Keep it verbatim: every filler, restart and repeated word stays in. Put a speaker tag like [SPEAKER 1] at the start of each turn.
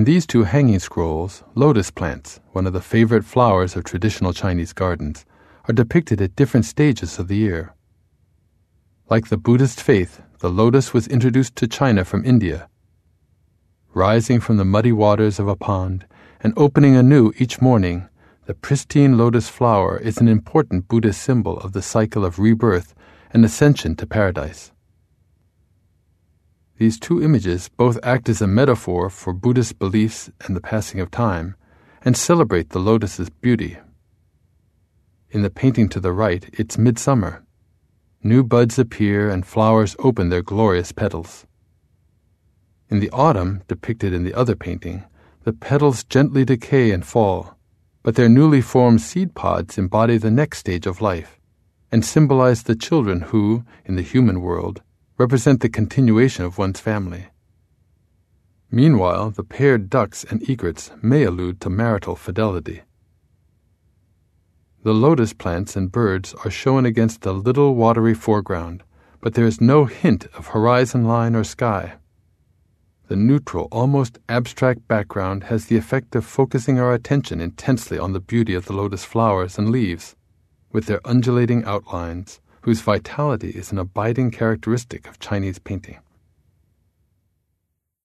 [SPEAKER 1] In these two hanging scrolls, lotus plants, one of the favorite flowers of traditional Chinese gardens, are depicted at different stages of the year. Like the Buddhist faith, the lotus was introduced to China from India. Rising from the muddy waters of a pond and opening anew each morning, the pristine lotus flower is an important Buddhist symbol of the cycle of rebirth and ascension to paradise. These two images both act as a metaphor for Buddhist beliefs and the passing of time, and celebrate the lotus's beauty. In the painting to the right, it's midsummer. New buds appear and flowers open their glorious petals. In the autumn, depicted in the other painting, the petals gently decay and fall, but their newly formed seed pods embody the next stage of life, and symbolize the children who, in the human world, represent the continuation of one's family. Meanwhile, the paired ducks and egrets may allude to marital fidelity. The lotus plants and birds are shown against a little watery foreground, but there is no hint of horizon line or sky. The neutral, almost abstract background has the effect of focusing our attention intensely on the beauty of the lotus flowers and leaves, with their undulating outlines, whose vitality is an abiding characteristic of Chinese painting.